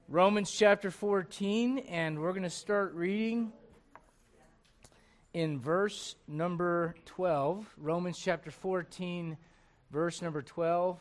Romans chapter 14, and we're going to start reading in verse number 12. Romans chapter 14, verse number 12.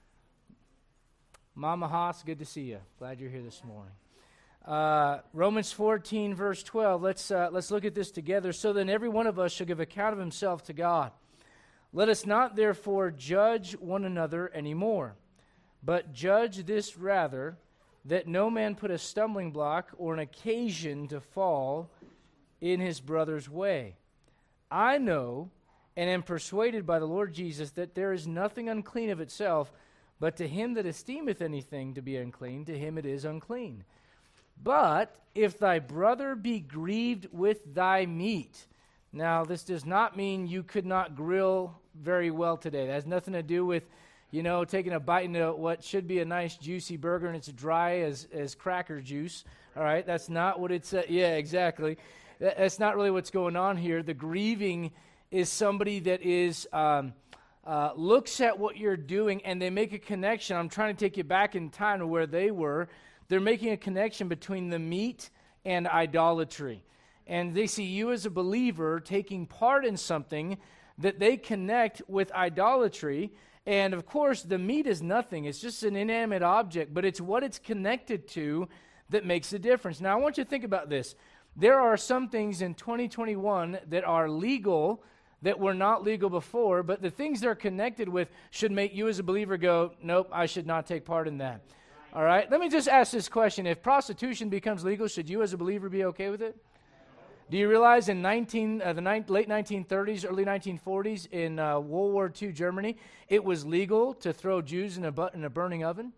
Mama Haas, good to see you. Glad you're here this morning. Romans 14, verse 12. Let's look at this together. So then every one of us shall give account of himself to God. Let us not therefore judge one another anymore, but judge this rather, that no man put a stumbling block or an occasion to fall in his brother's way. I know and am persuaded by the Lord Jesus that there is nothing unclean of itself, but to him that esteemeth anything to be unclean, to him it is unclean. But if thy brother be grieved with thy meat. Now, this does not mean you could not grill very well today. That has nothing to do with taking a bite into what should be a nice juicy burger and it's dry as cracker juice. All right, that's not what it's. Yeah, exactly. That's not really what's going on here. The grieving is somebody that is looks at what you're doing and they make a connection. I'm trying to take you back in time to where they were. They're making a connection between the meat and idolatry. And they see you as a believer taking part in something that they connect with idolatry. And, of course, the meat is nothing. It's just an inanimate object, but it's what it's connected to that makes a difference. Now, I want you to think about this. There are some things in 2021 that are legal that were not legal before, but the things they're connected with should make you as a believer go, nope, I should not take part in that. All right? Let me just ask this question. If prostitution becomes legal, should you as a believer be okay with it? Do you realize in late 1930s, early 1940s, in World War II Germany, it was legal to throw Jews in a burning oven?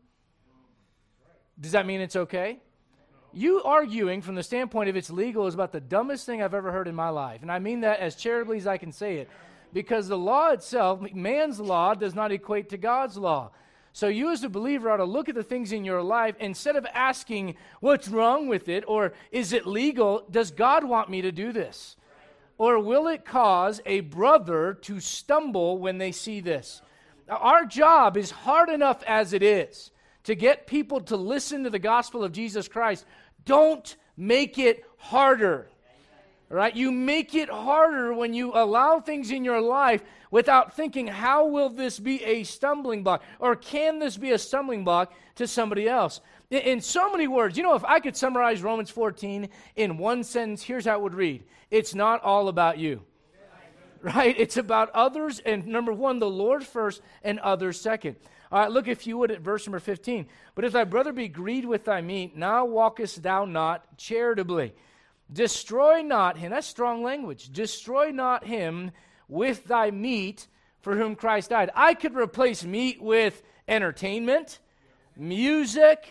Does that mean it's okay? You arguing from the standpoint of it's legal is about the dumbest thing I've ever heard in my life. And I mean that as charitably as I can say it. Because the law itself, man's law, does not equate to God's law. So you as a believer ought to look at the things in your life instead of asking what's wrong with it or is it legal, does God want me to do this? Or will it cause a brother to stumble when they see this? Now, our job is hard enough as it is to get people to listen to the gospel of Jesus Christ. Don't make it harder. Right? You make it harder when you allow things in your life without thinking, how will this be a stumbling block? Or can this be a stumbling block to somebody else? In so many words, if I could summarize Romans 14 in one sentence, here's how it would read. It's not all about you. Right? It's about others, and number one, the Lord first, and others second. All right, look if you would at verse number 15. But if thy brother be grieved with thy meat, now walkest thou not charitably. Destroy not him, that's strong language, destroy not him with thy meat for whom Christ died. I could replace meat with entertainment, music,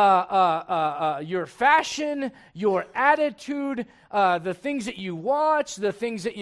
your fashion, your attitude, the things that you watch, the things that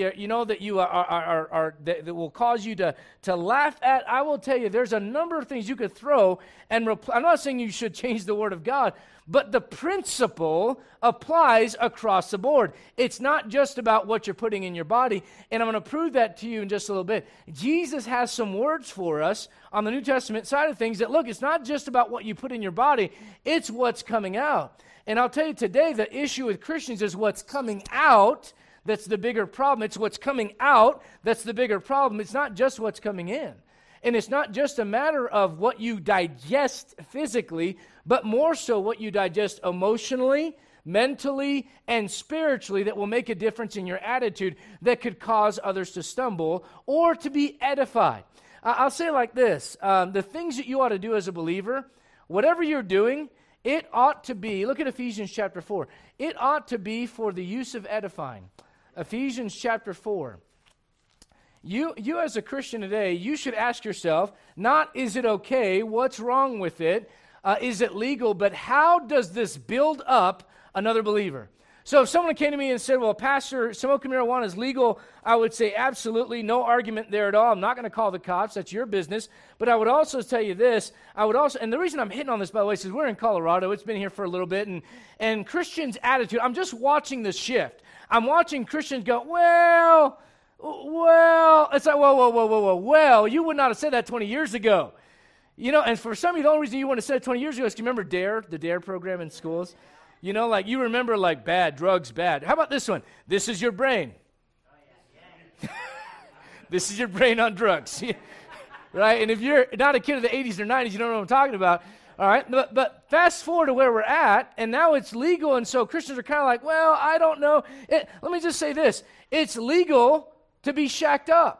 that will cause you to laugh at. I will tell you, there's a number of things you could throw and I'm not saying you should change the Word of God, but the principle applies across the board. It's not just about what you're putting in your body, and I'm going to prove that to you in just a little bit. Jesus has some words for us on the New Testament side of things that, look, it's not just about what you put in your body, it's what's coming out. And I'll tell you today, the issue with Christians is what's coming out that's the bigger problem. It's what's coming out that's the bigger problem. It's not just what's coming in. And it's not just a matter of what you digest physically, but more so what you digest emotionally, mentally, and spiritually that will make a difference in your attitude that could cause others to stumble or to be edified. I'll say it like this. The things that you ought to do as a believer, whatever you're doing, it ought to be, look at Ephesians chapter 4, it ought to be for the use of edifying. Ephesians chapter 4. You as a Christian today, you should ask yourself, not is it okay, what's wrong with it, is it legal, but how does this build up another believer? So if someone came to me and said, well, Pastor, smoking marijuana is legal, I would say absolutely, no argument there at all. I'm not going to call the cops, that's your business. But I would also tell you this, and the reason I'm hitting on this, by the way, is we're in Colorado, it's been here for a little bit, and Christians' attitude, I'm just watching the shift. I'm watching Christians go, well, it's like, whoa, well, you would not have said that 20 years ago. You know, and for some of you, the only reason you want to say it 20 years ago is you remember DARE, the DARE program in schools? You know, like you remember like bad, drugs bad. How about this one? This is your brain. This is your brain on drugs. Right? And if you're not a kid of the 80s or 90s, you don't know what I'm talking about. All right? But fast forward to where we're at, and now it's legal, and so Christians are kind of like, well, I don't know. Let me just say this. It's legal to be shacked up.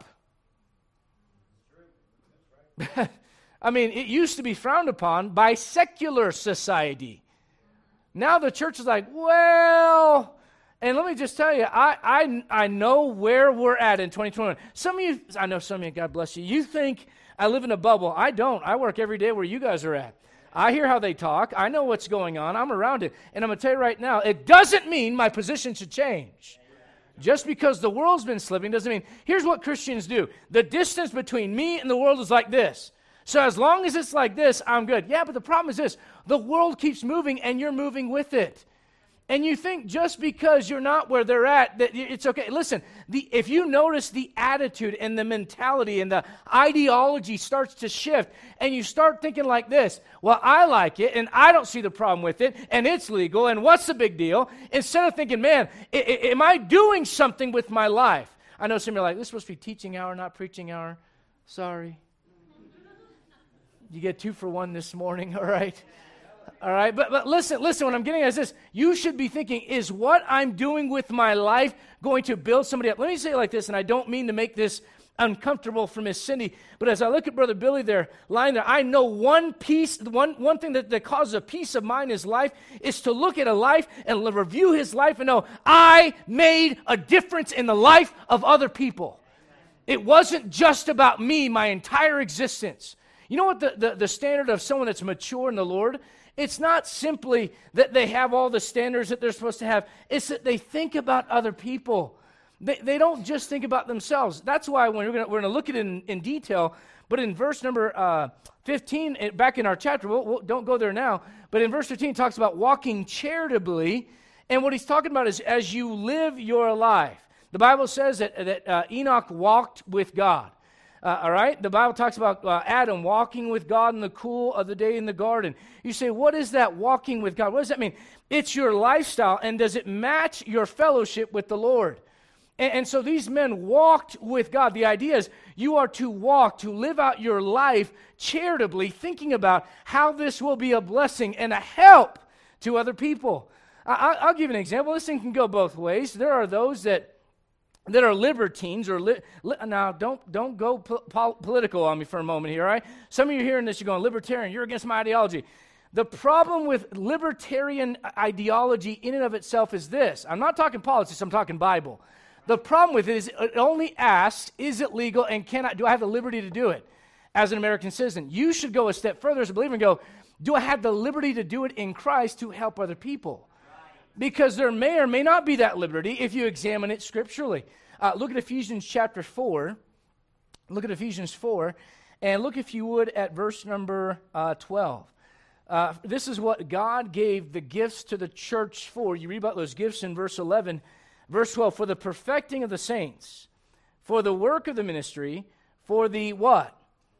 I mean, it used to be frowned upon by secular society. Now the church is like, well, and let me just tell you, I know where we're at in 2021. Some of you, I know some of you, God bless you, you think I live in a bubble. I don't. I work every day where you guys are at. I hear how they talk. I know what's going on. I'm around it. And I'm going to tell you right now, it doesn't mean my position should change. Just because the world's been slipping doesn't mean, here's what Christians do. The distance between me and the world is like this. So as long as it's like this, I'm good. Yeah, but the problem is this. The world keeps moving and you're moving with it. And you think just because you're not where they're at, that it's okay. Listen, if you notice the attitude and the mentality and the ideology starts to shift, and you start thinking like this, well, I like it, and I don't see the problem with it, and it's legal, and what's the big deal? Instead of thinking, man, am I doing something with my life? I know some of you are like, this is supposed to be teaching hour, not preaching hour. Sorry. You get 2 for 1 this morning, all right? All right, but listen, what I'm getting at is this. You should be thinking, is what I'm doing with my life going to build somebody up? Let me say it like this, and I don't mean to make this uncomfortable for Miss Cindy, but as I look at Brother Billy there, lying there, I know one thing that causes a peace of mind in his life is to look at a life and review his life and know, I made a difference in the life of other people. It wasn't just about me, my entire existence. You know what the standard of someone that's mature in the Lord? It's not simply that they have all the standards that they're supposed to have. It's that they think about other people. They don't just think about themselves. That's why when we're going to look at it in detail, but in verse number 15, back in our chapter, we'll don't go there now, but in verse 15 it talks about walking charitably, and what he's talking about is as you live your life. The Bible says that Enoch walked with God. All right? The Bible talks about Adam walking with God in the cool of the day in the garden. You say, what is that walking with God? What does that mean? It's your lifestyle, and does it match your fellowship with the Lord? And so these men walked with God. The idea is you are to walk, to live out your life charitably, thinking about how this will be a blessing and a help to other people. I'll give you an example. This thing can go both ways. There are those that are libertines, or now don't go political on me for a moment here, all right? Some of you hearing this, you're going, libertarian, you're against my ideology. The problem with libertarian ideology in and of itself is this. I'm not talking politics, I'm talking Bible. The problem with it is it only asks, is it legal, and do I have the liberty to do it as an American citizen? You should go a step further as a believer and go, do I have the liberty to do it in Christ to help other people? Because there may or may not be that liberty if you examine it scripturally. Look at Ephesians chapter 4. Look at Ephesians 4. And look, if you would, at verse number 12. This is what God gave the gifts to the church for. You read about those gifts in verse 11. Verse 12, for the perfecting of the saints, for the work of the ministry, for the what?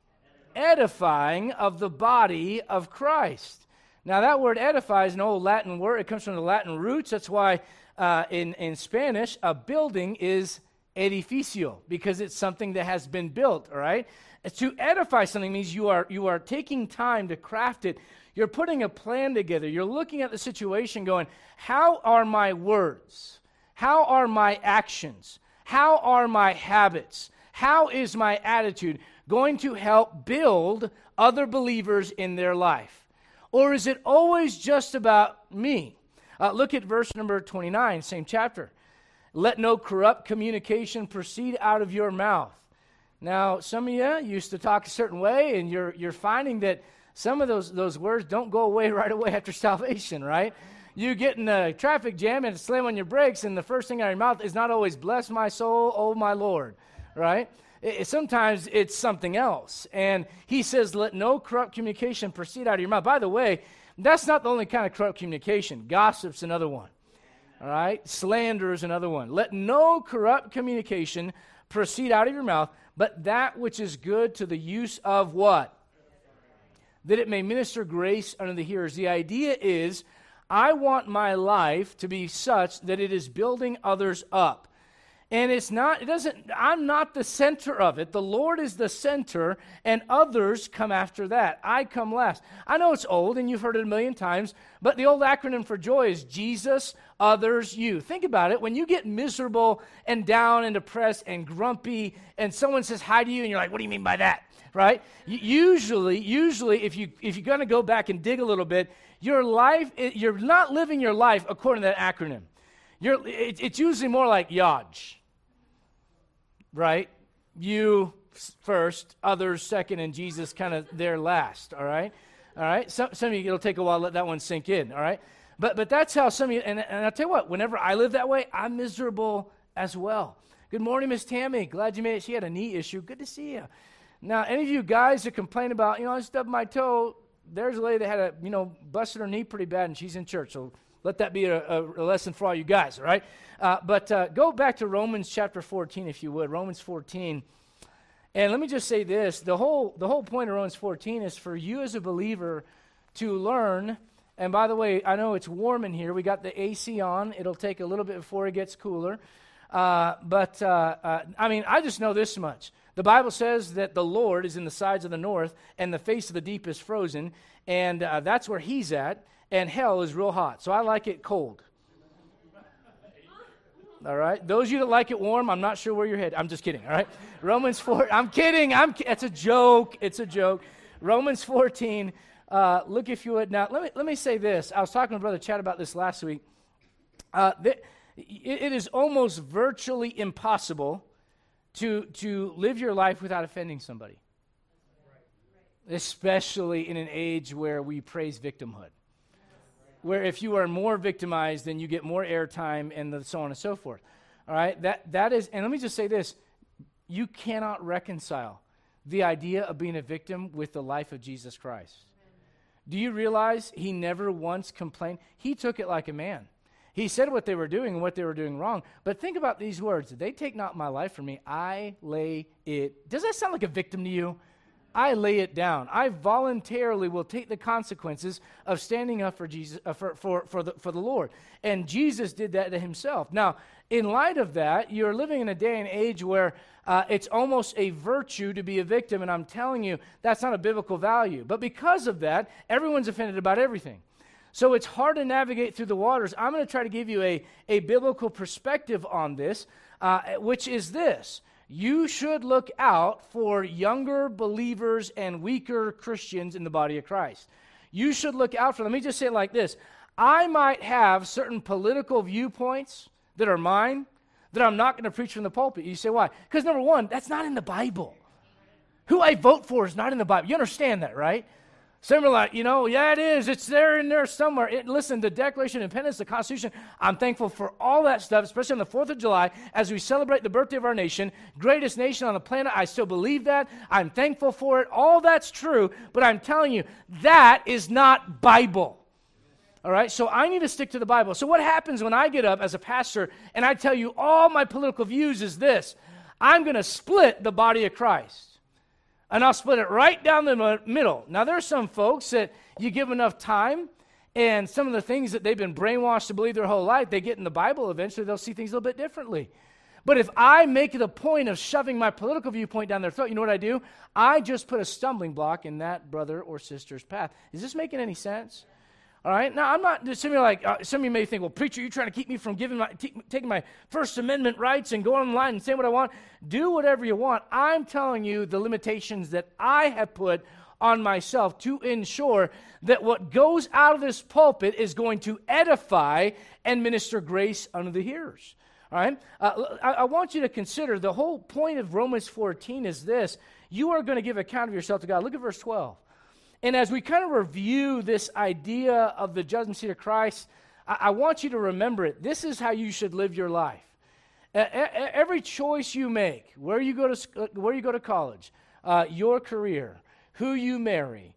Edifying of the body of Christ. Now, that word edify is an old Latin word. It comes from the Latin roots. That's why in Spanish, a building is edificio, because it's something that has been built, all right? To edify something means you are taking time to craft it. You're putting a plan together. You're looking at the situation going, how are my words? How are my actions? How are my habits? How is my attitude going to help build other believers in their life? Or is it always just about me? Look at verse number 29, same chapter. Let no corrupt communication proceed out of your mouth. Now, some of you used to talk a certain way, and you're finding that some of those words don't go away right away after salvation, right? You get in a traffic jam and slam on your brakes, and the first thing out of your mouth is not always, bless my soul, oh my Lord, right? Sometimes it's something else. And he says, let no corrupt communication proceed out of your mouth. By the way, that's not the only kind of corrupt communication. Gossip's another one. All right? Slander is another one. Let no corrupt communication proceed out of your mouth, but that which is good to the use of what? that it may minister grace unto the hearers. The idea is, I want my life to be such that it is building others up. And I'm not the center of it. The Lord is the center, and others come after that. I come last. I know it's old, and you've heard it a million times, but the old acronym for joy is Jesus, others, you. Think about it. When you get miserable and down and depressed and grumpy, and someone says hi to you, and you're like, what do you mean by that? Right? Usually, if you're going to go back and dig a little bit, your life, you're not living your life according to that acronym. It's usually more like Yaj, right? You first, others second, and Jesus kind of there last, all right? All right? Some of you, it'll take a while to let that one sink in, all right? But that's how some of you, and I'll tell you what, whenever I live that way, I'm miserable as well. Good morning, Miss Tammy. Glad you made it. She had a knee issue. Good to see you. Now, any of you guys that complain about, I stubbed my toe, there's a lady that had busted her knee pretty bad, and she's in church, so let that be a lesson for all you guys, all right? But go back to Romans chapter 14, if you would, Romans 14. And let me just say this. The whole point of Romans 14 is for you as a believer to learn. And by the way, I know it's warm in here. We got the AC on. It'll take a little bit before it gets cooler. I just know this much. The Bible says that the Lord is in the sides of the north, and the face of the deep is frozen, and that's where he's at. And hell is real hot, so I like it cold. All right? Those of you that like it warm, I'm not sure where you're headed. I'm just kidding, all right? Romans 4, I'm kidding. It's a joke. It's a joke. Romans 14, look if you would. Now, let me say this. I was talking to Brother Chad about this last week. It is almost virtually impossible to live your life without offending somebody, especially in an age where we praise victimhood. Where if you are more victimized, then you get more airtime and so on and so forth. All right? That is, and let me just say this. You cannot reconcile the idea of being a victim with the life of Jesus Christ. Do you realize he never once complained? He took it like a man. He said what they were doing and what they were doing wrong. But think about these words. They take not my life from me. I lay it. Does that sound like a victim to you? I lay it down. I voluntarily will take the consequences of standing up for Jesus, for the Lord. And Jesus did that to himself. Now, in light of that, you're living in a day and age where it's almost a virtue to be a victim, and I'm telling you, that's not a biblical value. But because of that, everyone's offended about everything. So it's hard to navigate through the waters. I'm going to try to give you a biblical perspective on this, which is this. You should look out for younger believers and weaker Christians in the body of Christ. You should look out for them. Let me just say it like this. I might have certain political viewpoints that are mine that I'm not going to preach from the pulpit. You say, why? Because number one, that's not in the Bible. Who I vote for is not in the Bible. You understand that, right? Some are like, yeah, it is. It's there in there somewhere. Listen, the Declaration of Independence, the Constitution, I'm thankful for all that stuff, especially on the 4th of July, as we celebrate the birthday of our nation, greatest nation on the planet. I still believe that. I'm thankful for it. All that's true, but I'm telling you, that is not Bible. All right, so I need to stick to the Bible. So what happens when I get up as a pastor and I tell you all my political views is this? I'm going to split the body of Christ. And I'll split it right down the middle. Now, there are some folks that you give enough time, and some of the things that they've been brainwashed to believe their whole life, they get in the Bible, eventually they'll see things a little bit differently. But if I make it a point of shoving my political viewpoint down their throat, you know what I do? I just put a stumbling block in that brother or sister's path. Is this making any sense? All right? Now, I'm not, some of you may think, well, preacher, you're trying to keep me from taking my First Amendment rights and going online and saying what I want. Do whatever you want. I'm telling you the limitations that I have put on myself to ensure that what goes out of this pulpit is going to edify and minister grace unto the hearers. All right? I want you to consider the whole point of Romans 14 is this. You are going to give account of yourself to God. Look at verse 12. And as we kind of review this idea of the judgment seat of Christ, I want you to remember it. This is how you should live your life. Every choice you make, where you go to college, your career, who you marry,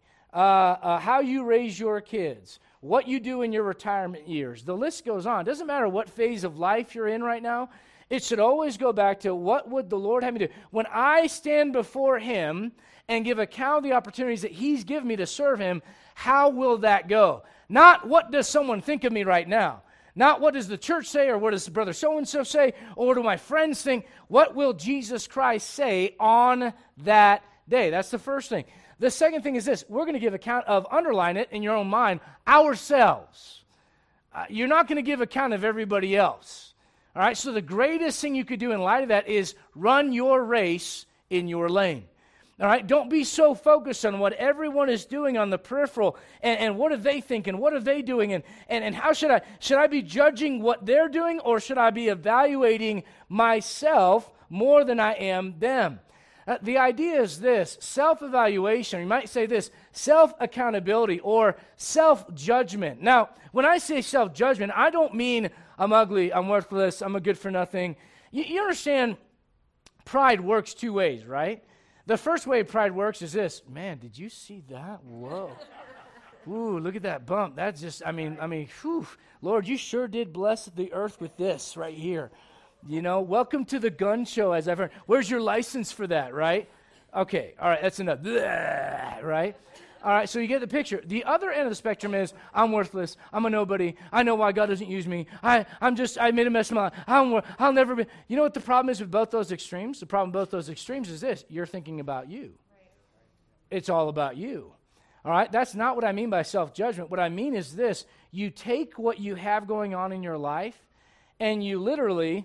how you raise your kids, what you do in your retirement years, the list goes on. It doesn't matter what phase of life you're in right now. It should always go back to, what would the Lord have me do? When I stand before Him and give account of the opportunities that He's given me to serve Him, how will that go? Not what does someone think of me right now. Not what does the church say, or what does brother so-and-so say, or what do my friends think. What will Jesus Christ say on that day? That's the first thing. The second thing is this. We're going to give account of, underline it in your own mind, ourselves. You're not going to give account of everybody else. All right, so the greatest thing you could do in light of that is run your race in your lane. All right, don't be so focused on what everyone is doing on the peripheral and what are they thinking, what are they doing, and how should I be judging what they're doing, or should I be evaluating myself more than I am them? The idea is this: self-evaluation. You might say this: self-accountability or self-judgment. Now, when I say self-judgment, I don't mean I'm ugly, I'm worthless, I'm a good for nothing. You understand pride works two ways, right? The first way pride works is this: man, did you see that? Whoa. Ooh, look at that bump. That's just, I mean, whew. Lord, you sure did bless the earth with this right here. You know, welcome to the gun show, as I've heard. Where's your license for that, right? Okay, all right, that's enough. Blah, right? All right, so you get the picture. The other end of the spectrum is, I'm worthless, I'm a nobody, I know why God doesn't use me, I made a mess of my life, I'll never be. You know what the problem is with both those extremes? The problem with both those extremes is this: you're thinking about you. It's all about you. All right, that's not what I mean by self-judgment. What I mean is this: you take what you have going on in your life, and you literally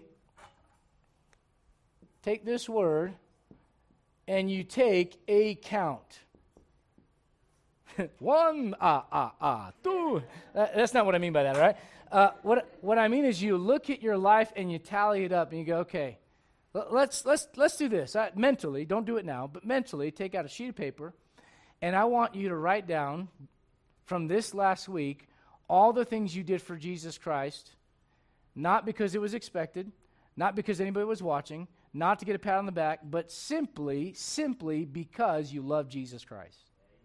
take this word, and you take a count. One, two. That's not what I mean by that, all right? What I mean is you look at your life and you tally it up and you go, okay, let's do this. Mentally, don't do it now, but mentally take out a sheet of paper, and I want you to write down from this last week all the things you did for Jesus Christ, not because it was expected, not because anybody was watching, not to get a pat on the back, but simply because you love Jesus Christ.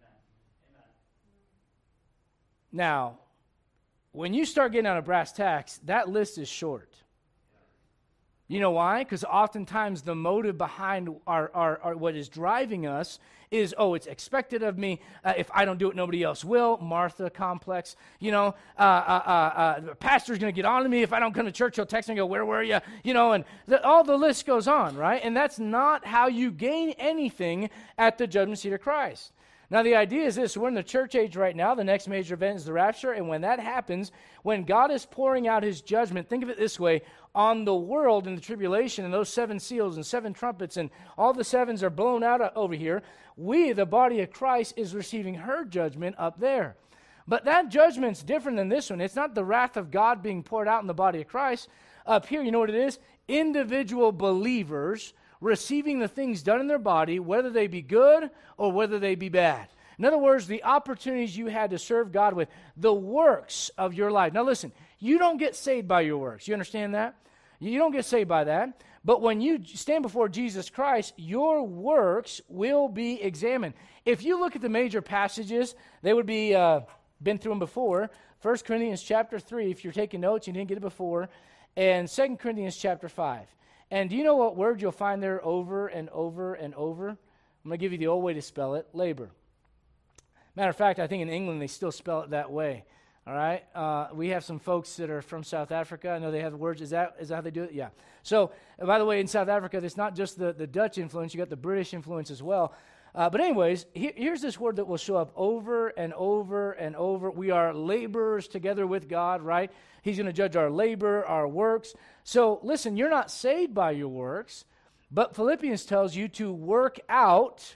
Now, when you start getting out of brass tacks, that list is short. You know why? Because oftentimes the motive behind our what is driving us is, it's expected of me. If I don't do it, nobody else will. Martha complex. You know, the pastor's going to get on to me. If I don't come to church, he'll text me and go, where were you? You know, and all the list goes on, right? And that's not how you gain anything at the judgment seat of Christ. Now, the idea is this: we're in the church age right now. The next major event is the rapture. And when that happens, when God is pouring out His judgment, think of it this way: on the world in the tribulation and those 7 seals and 7 trumpets and all the 7s are blown out over here, we, the body of Christ, is receiving her judgment up there. But that judgment's different than this one. It's not the wrath of God being poured out in the body of Christ. Up here, you know what it is? Individual believers receiving the things done in their body, whether they be good or whether they be bad. In other words, the opportunities you had to serve God with, the works of your life. Now listen, you don't get saved by your works. You understand that? You don't get saved by that. But when you stand before Jesus Christ, your works will be examined. If you look at the major passages, they would be, been through them before. 1 Corinthians chapter 3, if you're taking notes, you didn't get it before, and 2 Corinthians chapter 5. And do you know what word you'll find there over and over and over? I'm going to give you the old way to spell it: labor. Matter of fact, I think in England they still spell it that way. All right? We have some folks that are from South Africa. I know they have words. Is that how they do it? Yeah. So, by the way, in South Africa, it's not just the Dutch influence. You got the British influence as well. But anyways, here's this word that will show up over and over and over. We are laborers together with God, right? He's going to judge our labor, our works. So listen, you're not saved by your works, but Philippians tells you to work out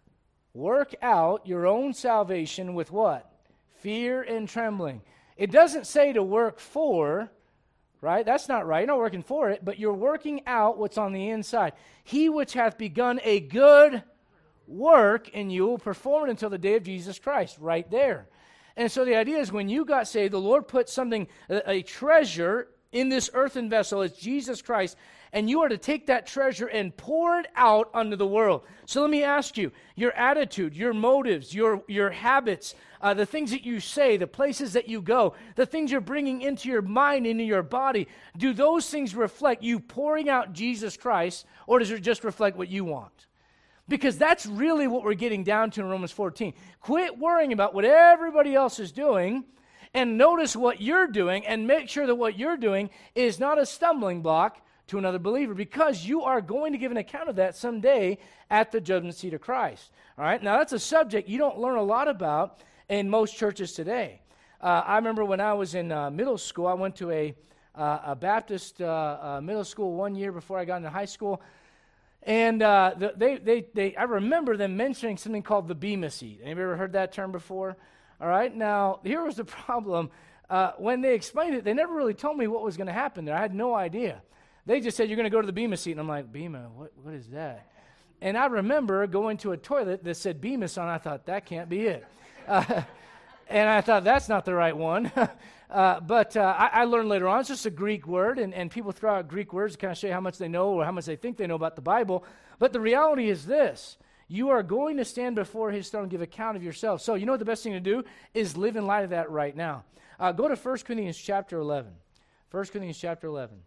your own salvation with what? Fear and trembling. It doesn't say to work for, right? That's not right. You're not working for it, but you're working out what's on the inside. He which hath begun a good work in you will perform it until the day of Jesus Christ, right there. And so the idea is, when you got saved, the Lord put something, a treasure in this earthen vessel. It's Jesus Christ. and you are to take that treasure and pour it out unto the world. So let me ask you, your attitude, your motives, your habits, the things that you say, the places that you go, the things you're bringing into your mind, into your body, do those things reflect you pouring out Jesus Christ, or does it just reflect what you want? Because that's really what we're getting down to in Romans 14. Quit worrying about what everybody else is doing, and notice what you're doing, and make sure that what you're doing is not a stumbling block to another believer, because you are going to give an account of that someday at the judgment seat of Christ. All right? Now, that's a subject you don't learn a lot about in most churches today. I remember when I was in middle school, I went to a Baptist middle school one year before I got into high school, and I remember them mentioning something called the Bema seat. Anybody ever heard that term before? All right, now, here was the problem. When they explained it, they never really told me what was going to happen there. I had no idea. They just said, you're going to go to the Bema seat. And I'm like, Bema, what is that? And I remember going to a toilet that said Bemis on it. I thought, that can't be it. And I thought, that's not the right one. But I learned later on, it's just a Greek word, and people throw out Greek words to kind of show you how much they know or how much they think they know about the Bible. But the reality is this. You are going to stand before his throne and give account of yourself. So you know what the best thing to do is live in light of that right now. Go to 1 Corinthians chapter 11. 1 Corinthians chapter 11.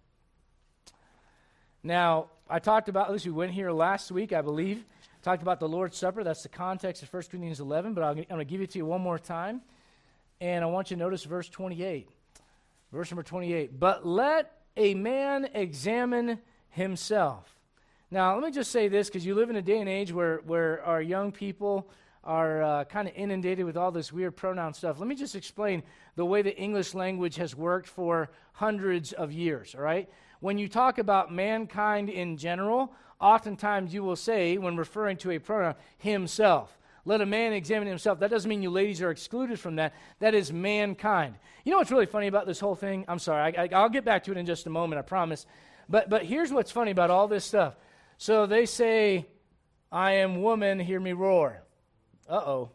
Now, I talked about, at least we went here last week, I believe, talked about the Lord's Supper. That's the context of 1 Corinthians 11, but I'm going to give it to you one more time. And I want you to notice verse 28. Verse number 28. But let a man examine himself. Now, let me just say this, because you live in a day and age where our young people are kind of inundated with all this weird pronoun stuff. Let me just explain the way the English language has worked for hundreds of years, all right? When you talk about mankind in general, oftentimes you will say, when referring to a pronoun, himself. Let a man examine himself. That doesn't mean you ladies are excluded from that. That is mankind. You know what's really funny about this whole thing? I'm sorry, I'll get back to it in just a moment, I promise. But here's what's funny about all this stuff. So they say, I am woman, hear me roar. Uh-oh.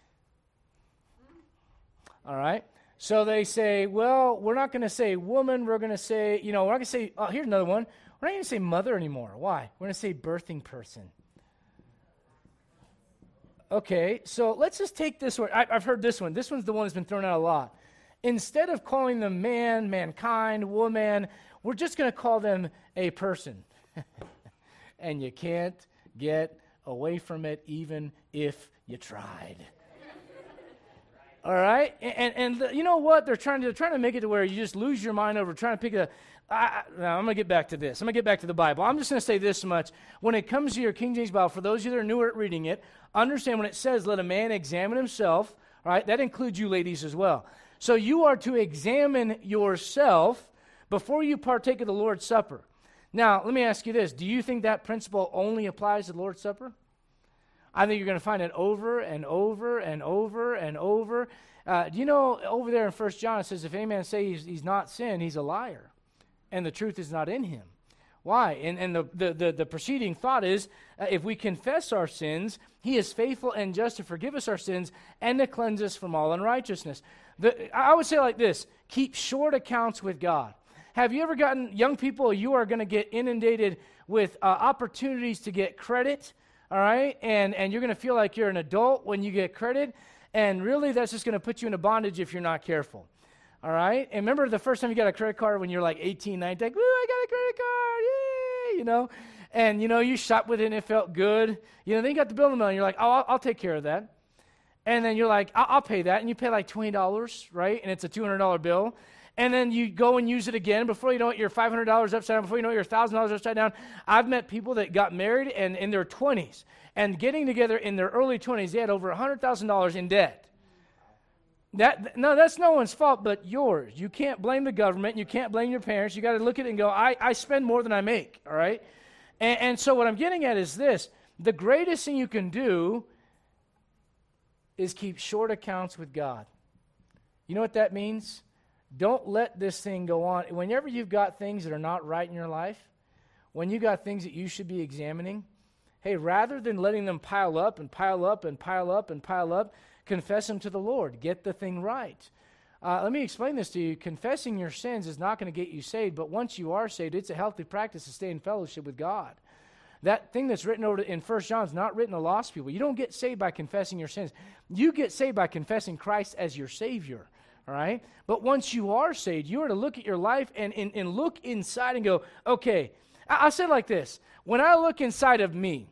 All right. So they say, well, we're not going to say woman, we're going to say, we're not going to say, oh, here's another one. We're not going to say mother anymore. Why? We're going to say birthing person. Okay, so let's just take this word. I've heard this one. This one's the one that's been thrown out a lot. Instead of calling them man, mankind, woman, we're just going to call them a person. And you can't get away from it even if you tried. All right? And you know what? They're trying to make it to where you just lose your mind over trying to pick a... Now, I'm going to get back to this. I'm going to get back to the Bible. I'm just going to say this much. When it comes to your King James Bible, for those of you that are newer at reading it, understand when it says, let a man examine himself, all right, that includes you ladies as well. So you are to examine yourself before you partake of the Lord's Supper. Now, let me ask you this. Do you think that principle only applies to the Lord's Supper? I think you're going to find it over and over and over and over. Do you know over there in 1 John it says, if any man say he's not sinned, he's a liar, and the truth is not in him. Why? And the preceding thought is, if we confess our sins, he is faithful and just to forgive us our sins and to cleanse us from all unrighteousness. I would say like this, keep short accounts with God. Have you ever gotten, young people, you are going to get inundated with opportunities to get credit, all right? And you're going to feel like you're an adult when you get credit, and really that's just going to put you into bondage if you're not careful, all right? And remember the first time you got a credit card when you're like 18, 19, like, woo, I got a credit card, yay, And, you shop with it and it felt good. Then you got the bill in the mail and you're like, oh, I'll take care of that. And then you're like, I'll pay that. And you pay like $20, right? And it's a $200 bill. And then you go and use it again. Before you know it, you're $500 upside down. Before you know it, you're $1,000 upside down. I've met people that got married and in their 20s. And getting together in their early 20s, they had over $100,000 in debt. That's no one's fault but yours. You can't blame the government. You can't blame your parents. You got to look at it and go, I spend more than I make, all right? And so what I'm getting at is this. The greatest thing you can do is keep short accounts with God. You know what that means? Don't let this thing go on. Whenever you've got things that are not right in your life, when you got things that you should be examining, hey, rather than letting them pile up and pile up and pile up and pile up, confess them to the Lord. Get the thing right. Let me explain this to you. Confessing your sins is not going to get you saved, but once you are saved, it's a healthy practice to stay in fellowship with God. That thing that's written over in 1 John is not written to lost people. You don't get saved by confessing your sins. You get saved by confessing Christ as your Savior, all right? But once you are saved, you are to look at your life and look inside and go, okay, I'll say it like this. When I look inside of me,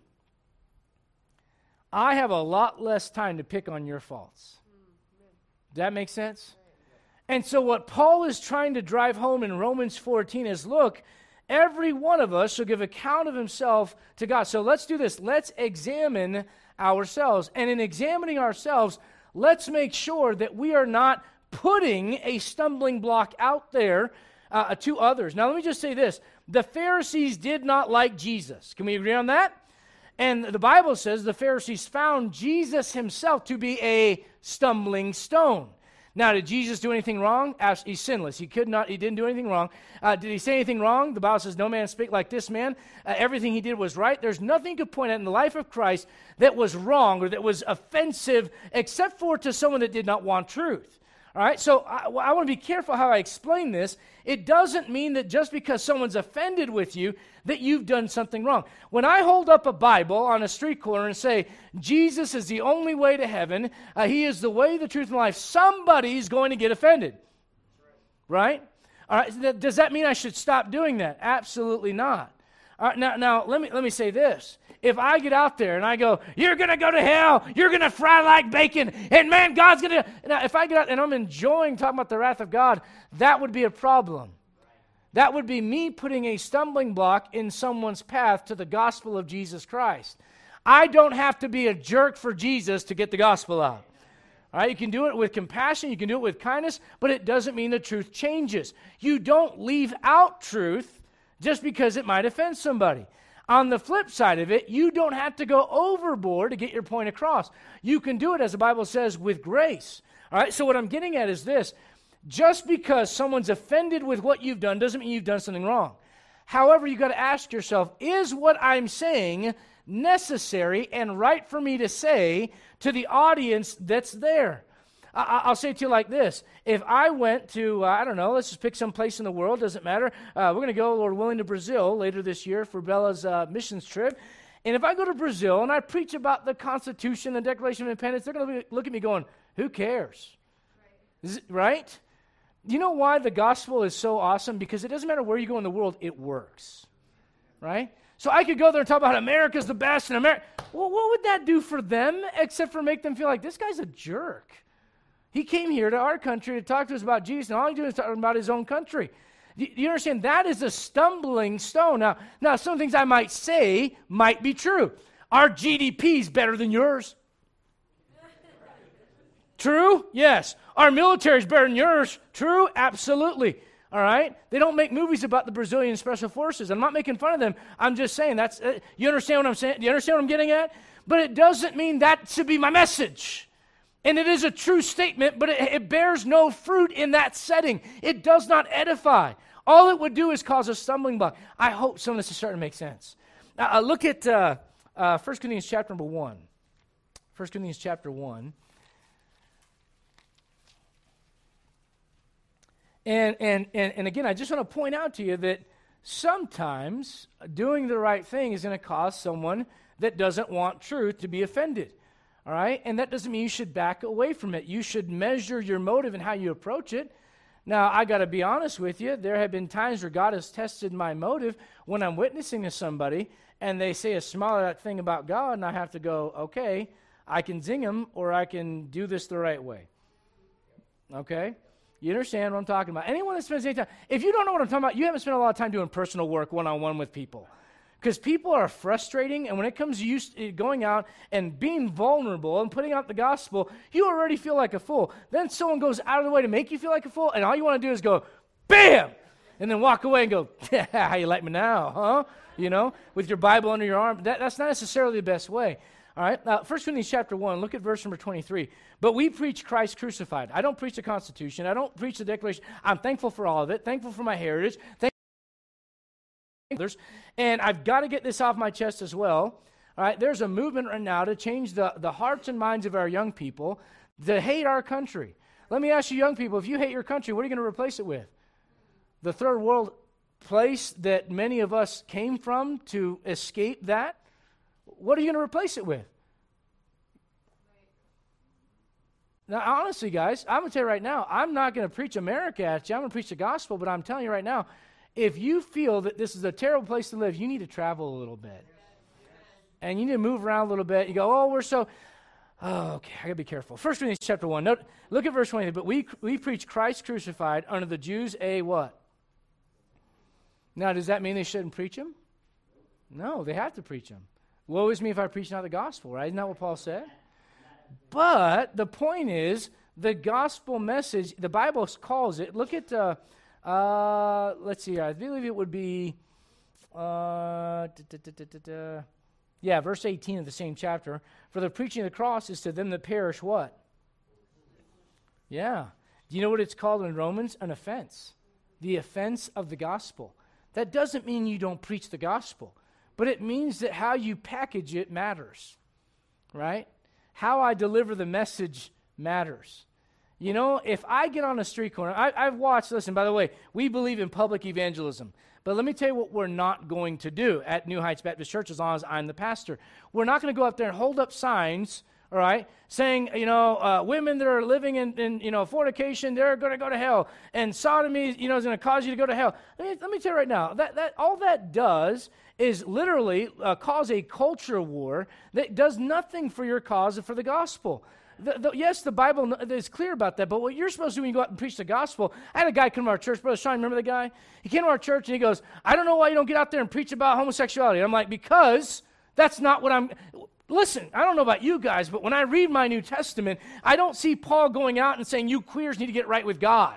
I have a lot less time to pick on your faults. Does that make sense? And so what Paul is trying to drive home in Romans 14 is, look, every one of us shall give account of himself to God. So let's do this. Let's examine ourselves. And in examining ourselves, let's make sure that we are not putting a stumbling block out there to others. Now, let me just say this. The Pharisees did not like Jesus. Can we agree on that? And the Bible says the Pharisees found Jesus himself to be a stumbling stone. Now, did Jesus do anything wrong? He's sinless. He didn't do anything wrong. Did he say anything wrong? The Bible says, no man speak like this man. Everything he did was right. There's nothing you could point at in the life of Christ that was wrong or that was offensive, except for to someone that did not want truth. All right, so I want to be careful how I explain this. It doesn't mean that just because someone's offended with you that you've done something wrong. When I hold up a Bible on a street corner and say, Jesus is the only way to heaven, he is the way, the truth, and life, somebody's going to get offended. Right? All right, does that mean I should stop doing that? Absolutely not. All right, now let me say this. If I get out there and I go, you're going to go to hell, you're going to fry like bacon, and man, God's going to... Now, if I get out and I'm enjoying talking about the wrath of God, that would be a problem. That would be me putting a stumbling block in someone's path to the gospel of Jesus Christ. I don't have to be a jerk for Jesus to get the gospel out. All right, you can do it with compassion, you can do it with kindness, but it doesn't mean the truth changes. You don't leave out truth just because it might offend somebody. On the flip side of it, you don't have to go overboard to get your point across. You can do it, as the Bible says, with grace. All right, so what I'm getting at is this. Just because someone's offended with what you've done doesn't mean you've done something wrong. However, you've got to ask yourself, is what I'm saying necessary and right for me to say to the audience that's there? I'll say it to you like this. If I went to, I don't know, let's just pick some place in the world, doesn't matter. We're going to go, Lord willing, to Brazil later this year for Bella's missions trip. And if I go to Brazil and I preach about the Constitution, the Declaration of Independence, they're going to look at me going, who cares? Right? You know why the gospel is so awesome? Because it doesn't matter where you go in the world, it works. Right? So I could go there and talk about America's the best and America. Well, what would that do for them except for make them feel like this guy's a jerk? He came here to our country to talk to us about Jesus, and all he's doing is talking about his own country. Do you understand? That is a stumbling stone. Now, some things I might say might be true. Our GDP is better than yours. True? Yes. Our military is better than yours. True? Absolutely. All right? They don't make movies about the Brazilian Special Forces. I'm not making fun of them. I'm just saying that's, you understand what I'm saying? Do you understand what I'm getting at? But it doesn't mean that should be my message. And it is a true statement, but it bears no fruit in that setting. It does not edify. All it would do is cause a stumbling block. I hope some of this is starting to make sense. Now, look at 1 Corinthians chapter number 1. 1 Corinthians chapter 1. And again, I just want to point out to you that sometimes doing the right thing is going to cause someone that doesn't want truth to be offended. All right? And that doesn't mean you should back away from it. You should measure your motive and how you approach it. Now, I got to be honest with you. There have been times where God has tested my motive when I'm witnessing to somebody and they say a small thing about God, and I have to go, okay, I can zing them or I can do this the right way. Okay? You understand what I'm talking about? Anyone that spends any time, if you don't know what I'm talking about, you haven't spent a lot of time doing personal work one-on-one with people. Because people are frustrating, and when it comes to going out and being vulnerable and putting out the gospel, you already feel like a fool. Then someone goes out of the way to make you feel like a fool, and all you want to do is go, bam! And then walk away and go, how you like me now, huh? You know, with your Bible under your arm. That's not necessarily the best way. All right, now 1 Corinthians chapter 1, look at verse number 23. But we preach Christ crucified. I don't preach the Constitution. I don't preach the Declaration. I'm thankful for all of it, thankful for my heritage, and I've got to get this off my chest as well. All right, there's a movement right now to change the hearts and minds of our young people to hate our country. Let me ask you young people, if you hate your country, what are you going to replace it with? The third world place that many of us came from to escape that? What are you going to replace it with? Now, honestly, guys, I'm going to tell you right now, I'm not going to preach America at you. I'm going to preach the gospel, but I'm telling you right now, if you feel that this is a terrible place to live, you need to travel a little bit. And you need to move around a little bit. You go, okay, I got to be careful. 1 Corinthians chapter 1, look at verse 20. But we preach Christ crucified, unto the Jews a what? Now, does that mean they shouldn't preach him? No, they have to preach him. Woe is me if I preach not the gospel, right? Isn't that what Paul said? But the point is, the gospel message, the Bible calls it, look at, let's see, I believe it would be, verse 18 of the same chapter. For the preaching of the cross is to them that perish what? Yeah. Do you know what it's called in Romans? An offense. The offense of the gospel. That doesn't mean you don't preach the gospel, but it means that how you package it matters, right? How I deliver the message matters. You know, if I get on a street corner, I've watched, listen, by the way, we believe in public evangelism. But let me tell you what we're not going to do at New Heights Baptist Church as long as I'm the pastor. We're not going to go up there and hold up signs, all right, saying, women that are living in fornication, they're going to go to hell. And sodomy, is going to cause you to go to hell. Let me tell you right now, that all that does is literally cause a culture war that does nothing for your cause and for the gospel. Yes, the Bible is clear about that, but what you're supposed to do when you go out and preach the gospel, I had a guy come to our church, Brother Sean, remember the guy? He came to our church and he goes, I don't know why you don't get out there and preach about homosexuality. I'm like, because that's not what listen, I don't know about you guys, but when I read my New Testament, I don't see Paul going out and saying, you queers need to get right with God.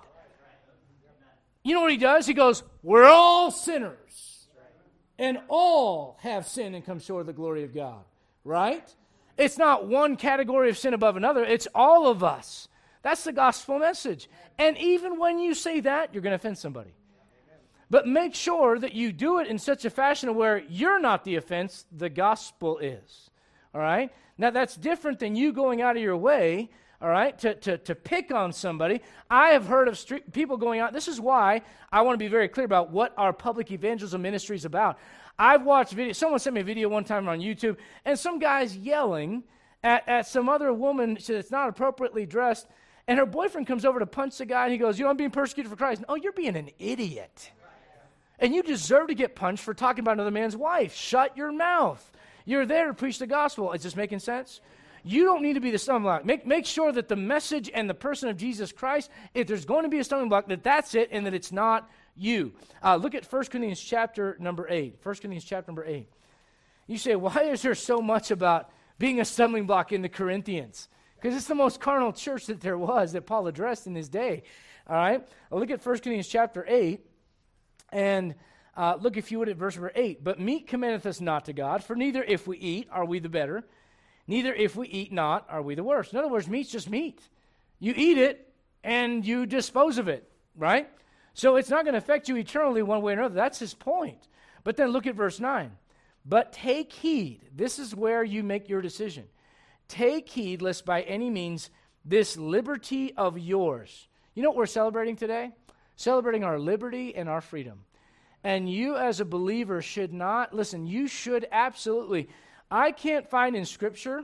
You know what he does? He goes, we're all sinners, and all have sinned and come short of the glory of God, right? It's not one category of sin above another. It's all of us. That's the gospel message. And even when you say that, you're going to offend somebody. But make sure that you do it in such a fashion where you're not the offense, the gospel is. All right? Now, that's different than you going out of your way, all right, to pick on somebody. I have heard of people going out. This is why I want to be very clear about what our public evangelism ministry is about. I've watched videos. Someone sent me a video one time on YouTube, and some guy's yelling at some other woman that's not appropriately dressed, and her boyfriend comes over to punch the guy, and he goes, I'm being persecuted for Christ. No, you're being an idiot. And you deserve to get punched for talking about another man's wife. Shut your mouth. You're there to preach the gospel. Is this making sense? You don't need to be the stumbling block. Make sure that the message and the person of Jesus Christ, if there's going to be a stumbling block, that's it, and that it's not you. Look at 1 Corinthians chapter number 8. 1 Corinthians chapter number 8. You say, why is there so much about being a stumbling block in the Corinthians? Because it's the most carnal church that there was that Paul addressed in his day. All right? Look at 1 Corinthians chapter 8, and look, if you would, at verse number 8. But meat commendeth us not to God, for neither if we eat are we the better, neither if we eat not are we the worse. In other words, meat's just meat. You eat it, and you dispose of it, right? So it's not going to affect you eternally one way or another. That's his point. But then look at verse 9. But take heed. This is where you make your decision. Take heed lest by any means this liberty of yours. You know what we're celebrating today? Celebrating our liberty and our freedom. And you as a believer should not, listen, you should absolutely, I can't find in Scripture,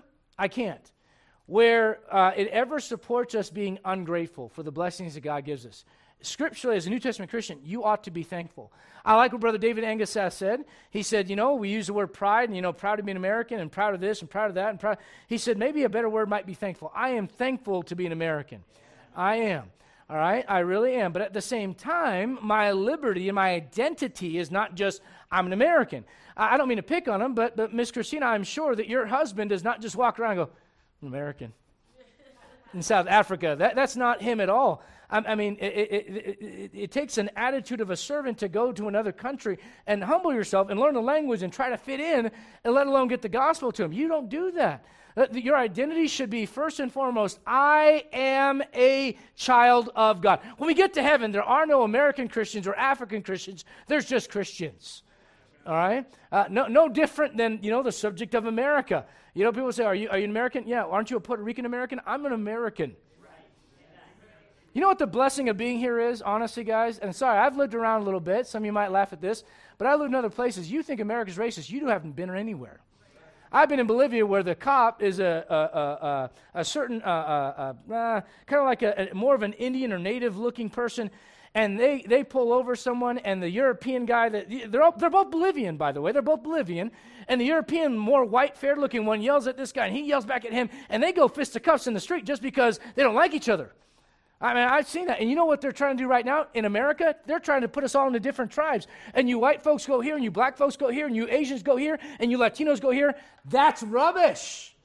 where it ever supports us being ungrateful for the blessings that God gives us. Scripturally, as a New Testament Christian, you ought to be thankful. I like what Brother David Angus said. He said, we use the word pride, and, proud to be an American, and proud of this, and proud of that, and proud. He said, maybe a better word might be thankful. I am thankful to be an American. I am. All right? I really am. But at the same time, my liberty and my identity is not just, I'm an American. I don't mean to pick on him, but Miss Christina, I'm sure that your husband does not just walk around and go, I'm American. In South Africa. That's not him at all. I mean, it takes an attitude of a servant to go to another country and humble yourself and learn the language and try to fit in, and let alone get the gospel to him. You don't do that. Your identity should be first and foremost, I am a child of God. When we get to heaven, there are no American Christians or African Christians. There's just Christians. All right? No different than, the subject of America. People say, are you an American? Yeah. Aren't you a Puerto Rican American? I'm an American. You know what the blessing of being here is, honestly, guys? And sorry, I've lived around a little bit. Some of you might laugh at this, but I lived in other places. You think America's racist. You haven't been anywhere. I've been in Bolivia where the cop is a certain, kind of like a more of an Indian or native-looking person, and they pull over someone, and the European guy, they're both Bolivian, by the way. They're both Bolivian, and the European, more white, fair-looking one yells at this guy, and he yells back at him, and they go fisticuffs in the street just because they don't like each other. I mean, I've seen that. And you know what they're trying to do right now in America? They're trying to put us all into different tribes. And you white folks go here, and you black folks go here, and you Asians go here, and you Latinos go here. That's rubbish.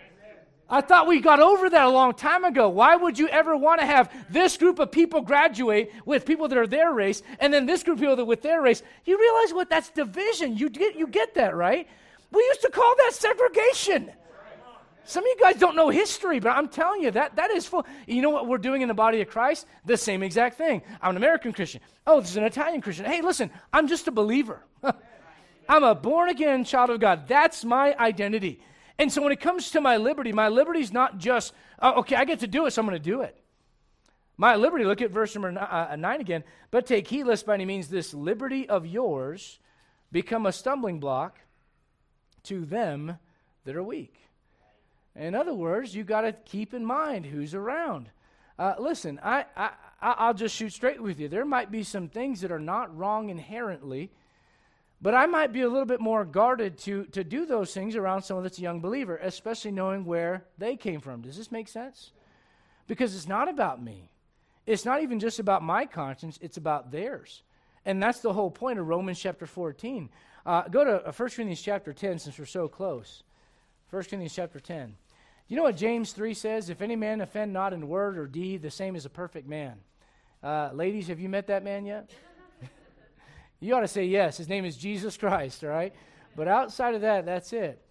I thought we got over that a long time ago. Why would you ever want to have this group of people graduate with people that are their race, and then this group of people that are with their race? You realize what? That's division. You get that, right? We used to call that segregation. Some of you guys don't know history, but I'm telling you, that is full. You know what we're doing in the body of Christ? The same exact thing. I'm an American Christian. Oh, this is an Italian Christian. Hey, listen, I'm just a believer. I'm a born-again child of God. That's my identity. And so when it comes to my liberty's not just, okay, I get to do it, so I'm going to do it. My liberty, look at verse number 9 again. But take heed lest by any means this liberty of yours become a stumbling block to them that are weak. In other words, you got to keep in mind who's around. Listen, I'll just shoot straight with you. There might be some things that are not wrong inherently, but I might be a little bit more guarded to do those things around someone that's a young believer, especially knowing where they came from. Does this make sense? Because it's not about me. It's not even just about my conscience. It's about theirs. And that's the whole point of Romans chapter 14. Go to 1 Corinthians chapter 10 since we're so close. 1 Corinthians chapter 10. You know what James 3 says? If any man offend not in word or deed, the same is a perfect man. Ladies, have you met that man yet? You ought to say yes. His name is Jesus Christ, all right? But outside of that, that's it.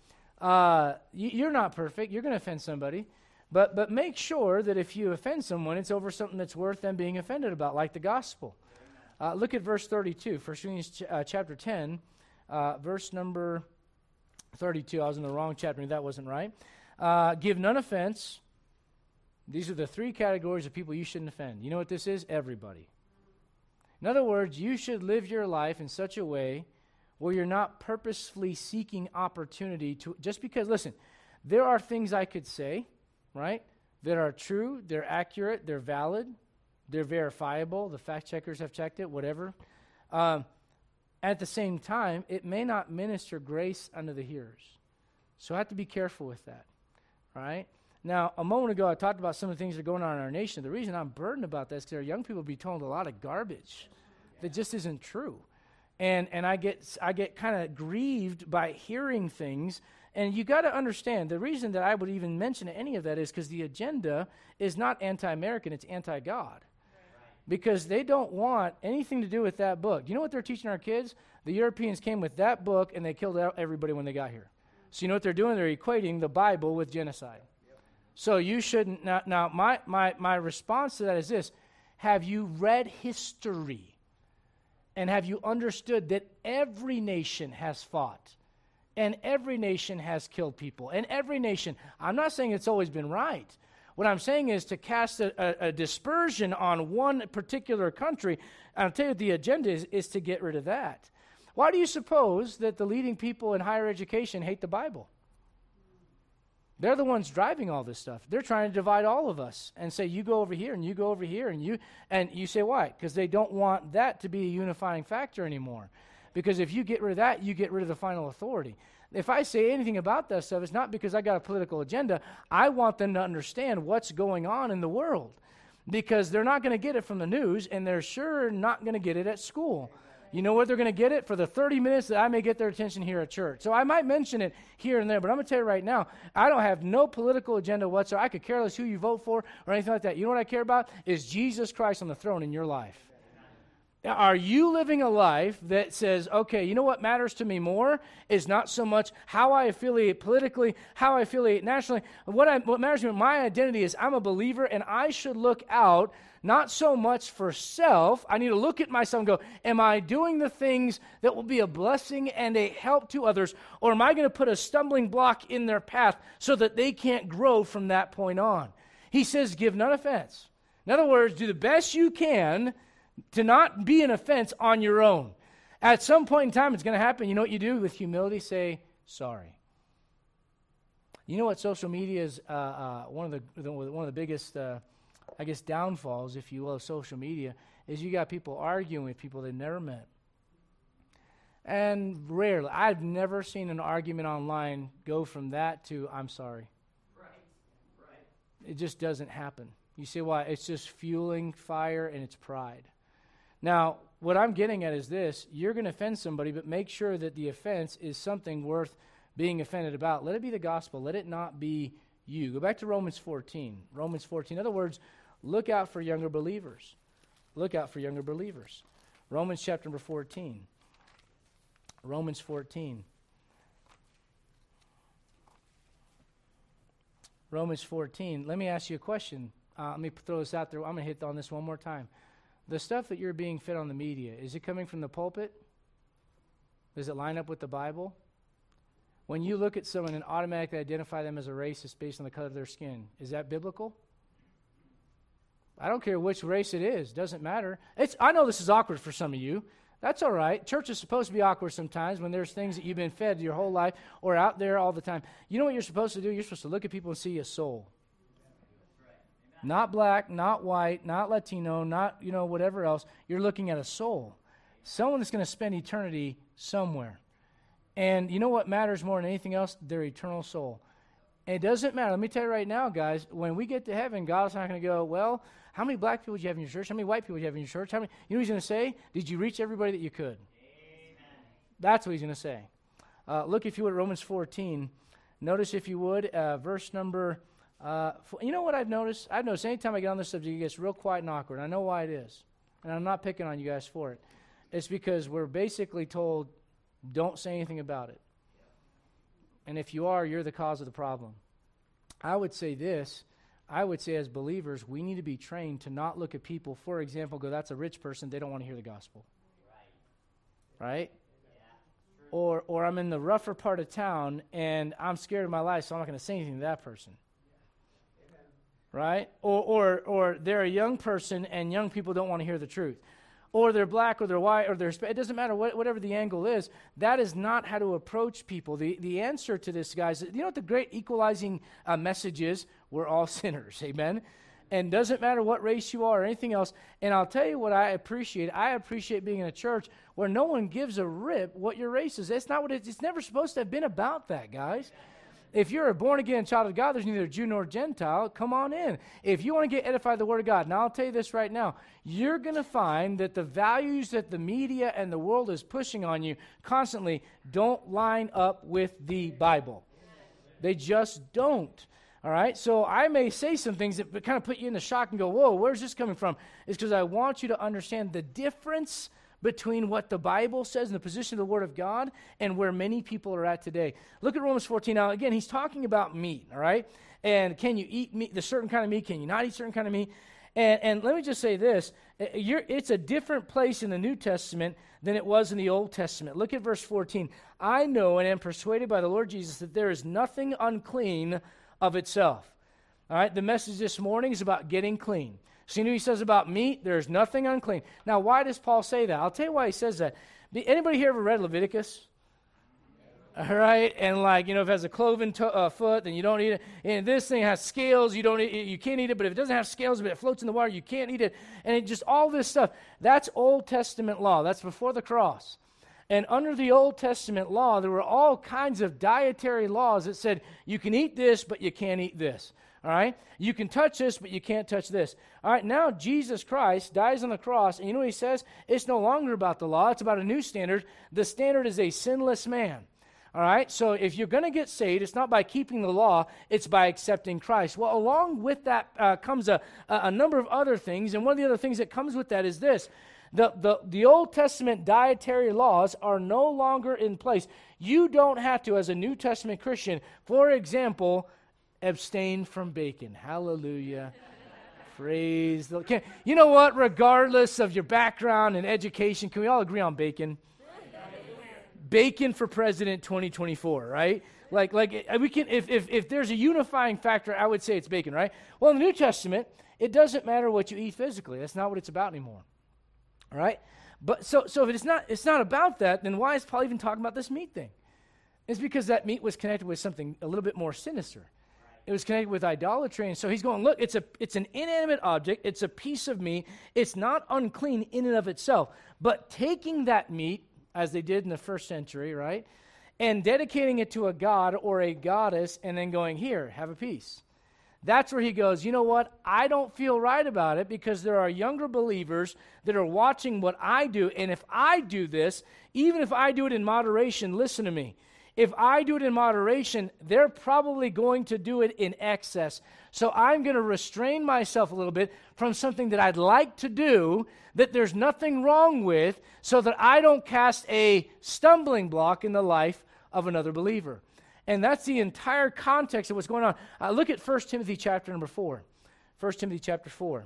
You're not perfect. You're going to offend somebody. But make sure that if you offend someone, it's over something that's worth them being offended about, like the gospel. Look at verse 32, 1 Corinthians chapter 10, verse number 32. I was in the wrong chapter. That wasn't right. Give none offense. These are the three categories of people you shouldn't offend. You know what this is? Everybody. In other words, you should live your life in such a way where you're not purposefully seeking opportunity to, just because, listen, there are things I could say, right, that are true, they're accurate, they're valid, they're verifiable, the fact checkers have checked it, whatever. At the same time, it may not minister grace unto the hearers. So I have to be careful with that, all right? Now, a moment ago, I talked about some of the things that are going on in our nation. The reason I'm burdened about that is because our young people be told a lot of garbage that just isn't true. And I get kind of grieved by hearing things. And you got to understand, the reason that I would even mention any of that is because the agenda is not anti-American, it's anti-God. Because they don't want anything to do with that book. You know what they're teaching our kids? The Europeans came with that book, and they killed everybody when they got here. So you know what they're doing? They're equating the Bible with genocide. So you shouldn't. Now my response to that is this. Have you read history? And have you understood that every nation has fought? And every nation has killed people? And every nation, I'm not saying it's always been right. What I'm saying is to cast a dispersion on one particular country. I'll tell you what the agenda is to get rid of that. Why do you suppose that the leading people in higher education hate the Bible? They're the ones driving all this stuff. They're trying to divide all of us and say, you go over here and you go over here. And you say, why? Because they don't want that to be a unifying factor anymore. Because if you get rid of that, you get rid of the final authority. If I say anything about that stuff, it's not because I got a political agenda. I want them to understand what's going on in the world. Because they're not going to get it from the news, and they're sure not going to get it at school. You know where they're going to get it? For the 30 minutes that I may get their attention here at church. So I might mention it here and there, but I'm going to tell you right now, I don't have no political agenda whatsoever. I could care less who you vote for or anything like that. You know what I care about? Is Jesus Christ on the throne in your life. Are you living a life that says, okay, you know what matters to me more is not so much how I affiliate politically, how I affiliate nationally. What matters to me, my identity is I'm a believer, and I should look out not so much for self. I need to look at myself and go, am I doing the things that will be a blessing and a help to others, or am I going to put a stumbling block in their path so that they can't grow from that point on? He says, give none offense. In other words, do the best you can to not be an offense on your own. At some point in time, it's going to happen. You know what you do with humility? Say, sorry. You know what social media is one of the biggest, downfalls, if you will, of social media, is you got people arguing with people they've never met. And rarely, I've never seen an argument online go from that to, I'm sorry. Right. It just doesn't happen. You see why? It's just fueling fire and it's pride. Now, what I'm getting at is this. You're going to offend somebody, but make sure that the offense is something worth being offended about. Let it be the gospel. Let it not be you. Go back to Romans 14. Romans 14. In other words, look out for younger believers. Look out for younger believers. Romans chapter number 14. Romans 14. Romans 14. Let me ask you a question. Let me throw this out there. I'm going to hit on this one more time. The stuff that you're being fed on the media, is it coming from the pulpit? Does it line up with the Bible? When you look at someone and automatically identify them as a racist based on the color of their skin, is that biblical? I don't care which race it is. Doesn't matter. I know this is awkward for some of you. That's all right. Church is supposed to be awkward sometimes when there's things that you've been fed your whole life or out there all the time. You know what you're supposed to do? You're supposed to look at people and see a soul. Not black, not white, not Latino, not, whatever else. You're looking at a soul. Someone that's going to spend eternity somewhere. And you know what matters more than anything else? Their eternal soul. And it doesn't matter. Let me tell you right now, guys, when we get to heaven, God's not going to go, well, how many black people do you have in your church? How many white people do you have in your church? You know what he's going to say? Did you reach everybody that you could? Amen. That's what he's going to say. Look, if you would, at Romans 14. Notice, if you would, verse number... you know what I've noticed? I've noticed anytime I get on this subject, it gets real quiet and awkward. I know why it is. And I'm not picking on you guys for it. It's because we're basically told, don't say anything about it. And if you are, you're the cause of the problem. I would say this. I would say as believers, we need to be trained to not look at people, for example, go, that's a rich person, they don't want to hear the gospel. Right? Yeah. Or I'm in the rougher part of town, and I'm scared of my life, so I'm not going to say anything to that person. Right? Or they're a young person and young people don't want to hear the truth. Or they're black or they're white or they're it doesn't matter whatever the angle is. That is not how to approach people. The answer to this, guys, you know what the great equalizing message is? We're all sinners. Amen? And doesn't matter what race you are or anything else. And I'll tell you what I appreciate. I appreciate being in a church where no one gives a rip what your race is. That's not what it's never supposed to have been about that, guys. If you're a born-again child of God, there's neither Jew nor Gentile. Come on in. If you want to get edified by the Word of God, now I'll tell you this right now. You're going to find that the values that the media and the world is pushing on you constantly don't line up with the Bible. They just don't. All right? So I may say some things that kind of put you in the shock and go, whoa, where's this coming from? It's because I want you to understand the difference between what the Bible says and the position of the Word of God and where many people are at today. Look at Romans 14. Now, again, he's talking about meat, all right? And can you eat meat, the certain kind of meat? Can you not eat certain kind of meat? And let me just say this. It's a different place in the New Testament than it was in the Old Testament. Look at verse 14. I know and am persuaded by the Lord Jesus that there is nothing unclean of itself. All right? The message this morning is about getting clean. So you know he says about meat, there's nothing unclean. Now, why does Paul say that? I'll tell you why he says that. Anybody here ever read Leviticus? All right, and if it has a cloven foot, then you don't eat it. And this thing has scales, you can't eat it. But if it doesn't have scales, but it floats in the water, you can't eat it. And it just all this stuff. That's Old Testament law. That's before the cross. And under the Old Testament law, there were all kinds of dietary laws that said you can eat this, but you can't eat this. All right? You can touch this, but you can't touch this. All right, now Jesus Christ dies on the cross, and you know what he says? It's no longer about the law. It's about a new standard. The standard is a sinless man. All right? So if you're going to get saved, it's not by keeping the law. It's by accepting Christ. Well, along with that comes a number of other things, and one of the other things that comes with that is this. The Old Testament dietary laws are no longer in place. You don't have to, as a New Testament Christian, for example, abstain from bacon. Hallelujah. Praise the Lord. You know what? Regardless of your background and education, can we all agree on bacon? Bacon for President 2024, right? Like we can, if there's a unifying factor, I would say it's bacon, right? Well, in the New Testament, it doesn't matter what you eat physically. That's not what it's about anymore. All right? But so if it's not about that, then why is Paul even talking about this meat thing? It's because that meat was connected with something a little bit more sinister. It was connected with idolatry. And so he's going, look, it's an inanimate object. It's a piece of meat. It's not unclean in and of itself. But taking that meat, as they did in the first century, right, and dedicating it to a god or a goddess and then going, here, have a piece. That's where he goes, you know what? I don't feel right about it because there are younger believers that are watching what I do. And if I do this, even if I do it in moderation, listen to me. If I do it in moderation, they're probably going to do it in excess. So I'm going to restrain myself a little bit from something that I'd like to do, that there's nothing wrong with, so that I don't cast a stumbling block in the life of another believer. And that's the entire context of what's going on. Look at 1 Timothy chapter number 4. 1 Timothy chapter 4.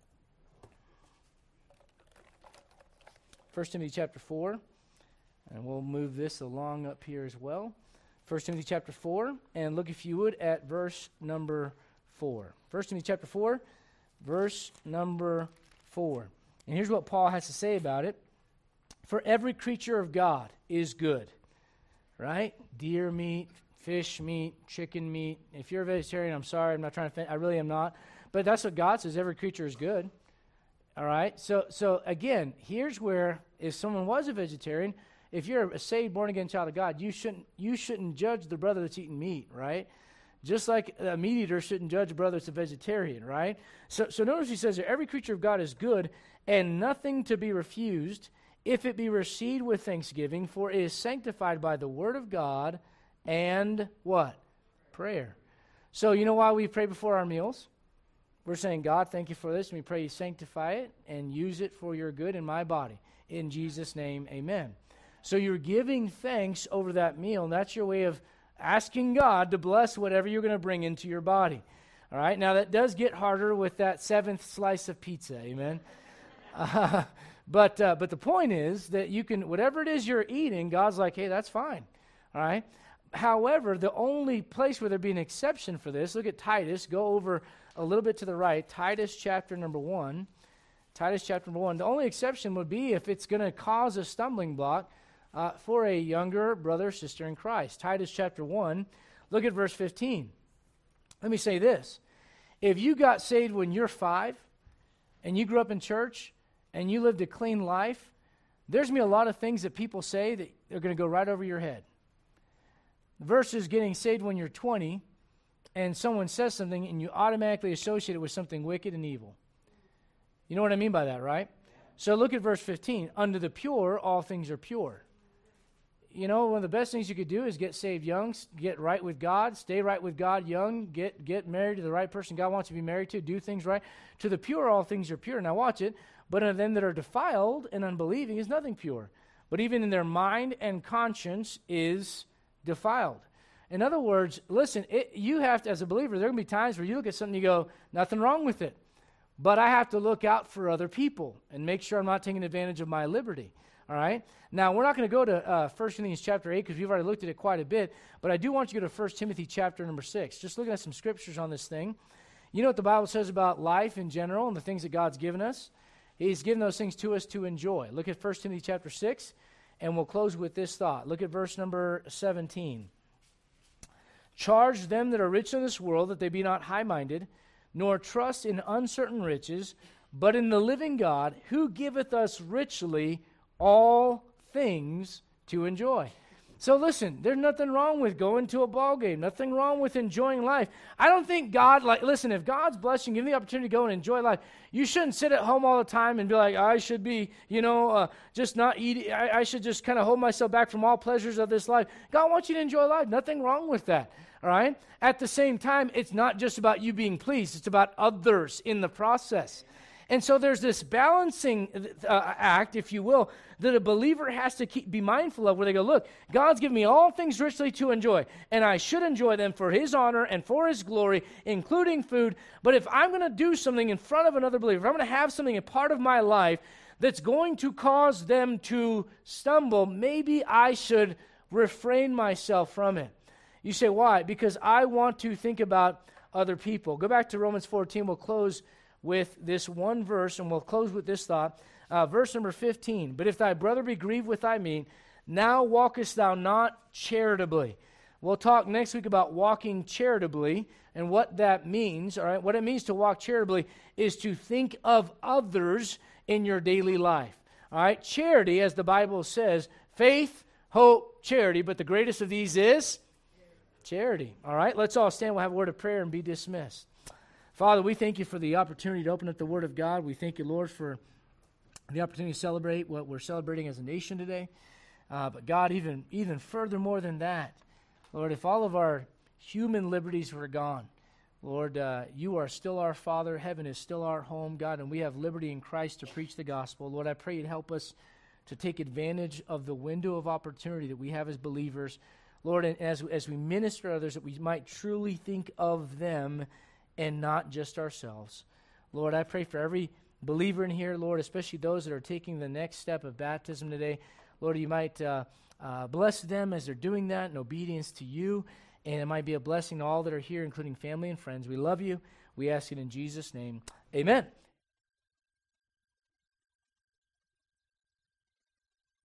1 Timothy chapter 4. And we'll move this along up here as well. 1 Timothy chapter 4. And look, if you would, at verse number 4. 1 Timothy chapter 4, verse number 4. And here's what Paul has to say about it. For every creature of God is good. Right? Deer meat, fish meat, chicken meat. If you're a vegetarian, I'm sorry, I'm not trying to I really am not. But that's what God says, every creature is good. All right? So again, here's where, if someone was a vegetarian, if you're a saved, born-again child of God, you shouldn't judge the brother that's eating meat, right? Just like a meat eater shouldn't judge a brother that's a vegetarian, right? So notice he says that every creature of God is good and nothing to be refused if it be received with thanksgiving, for it is sanctified by the word of God and what? Prayer. So you know why we pray before our meals? We're saying, God, thank you for this, and we pray you sanctify it and use it for your good in my body. In Jesus' name, amen. So you're giving thanks over that meal, and that's your way of asking God to bless whatever you're going to bring into your body. All right? Now, that does get harder with that seventh slice of pizza, amen? But the point is that you can, whatever it is you're eating, God's like, hey, that's fine. All right? However, the only place where there'd be an exception for this, look at Titus, go over a little bit to the right, Titus chapter number 1. Titus chapter number 1. The only exception would be if it's going to cause a stumbling block for a younger brother or sister in Christ. Titus chapter 1, look at verse 15. Let me say this. If you got saved when you're 5 and you grew up in church and you lived a clean life, there's going to be a lot of things that people say that are going to go right over your head. Versus getting saved when you're 20 and someone says something and you automatically associate it with something wicked and evil. You know what I mean by that, right? So look at verse 15. Unto the pure, all things are pure. You know, one of the best things you could do is get saved young, get right with God, stay right with God young, get married to the right person God wants you to be married to, do things right. To the pure, all things are pure. Now watch it. But unto them that are defiled and unbelieving is nothing pure. But even in their mind and conscience is defiled. In other words, listen, you have to, as a believer, there are going to be times where you look at something and you go, nothing wrong with it. But I have to look out for other people and make sure I'm not taking advantage of my liberty. All right? Now, we're not going to go to 1 Corinthians chapter 8 because we've already looked at it quite a bit, but I do want you to go to 1 Timothy chapter number 6. Just looking at some scriptures on this thing. You know what the Bible says about life in general and the things that God's given us? He's given those things to us to enjoy. Look at 1 Timothy chapter 6, and we'll close with this thought. Look at verse number 17. Charge them that are rich in this world that they be not high-minded, nor trust in uncertain riches, but in the living God, who giveth us richly all things to enjoy. So listen, there's nothing wrong with going to a ball game, nothing wrong with enjoying life. I don't think God, listen, if God's blessing, give you the opportunity to go and enjoy life, you shouldn't sit at home all the time and be like, I should be, just not eating, I should just kind of hold myself back from all pleasures of this life. God wants you to enjoy life, nothing wrong with that, all right? At the same time, it's not just about you being pleased, it's about others in the process. And so there's this balancing act, if you will, that a believer has to be mindful of, where they go, look, God's given me all things richly to enjoy, and I should enjoy them for His honor and for His glory, including food. But if I'm going to do something in front of another believer, if I'm going to have something a part of my life that's going to cause them to stumble, maybe I should refrain myself from it. You say, why? Because I want to think about other people. Go back to Romans 14. We'll close with this one verse, and we'll close with this thought. Verse number 15. But if thy brother be grieved with thy meat, now walkest thou not charitably. We'll talk next week about walking charitably and what that means. All right, what it means to walk charitably is to think of others in your daily life. All right, charity, as the Bible says, faith, hope, charity, but the greatest of these is charity. All right, let's all stand. We'll have a word of prayer and be dismissed. Father, we thank you for the opportunity to open up the Word of God. We thank you, Lord, for the opportunity to celebrate what we're celebrating as a nation today. But God, even furthermore than that, Lord, if all of our human liberties were gone, Lord, you are still our Father. Heaven is still our home, God, and we have liberty in Christ to preach the gospel. Lord, I pray you'd help us to take advantage of the window of opportunity that we have as believers. Lord, and as we minister to others, that we might truly think of them and not just ourselves. Lord, I pray for every believer in here, Lord, especially those that are taking the next step of baptism today. Lord, you might bless them as they're doing that in obedience to you, and it might be a blessing to all that are here, including family and friends. We love you. We ask it in Jesus' name. Amen.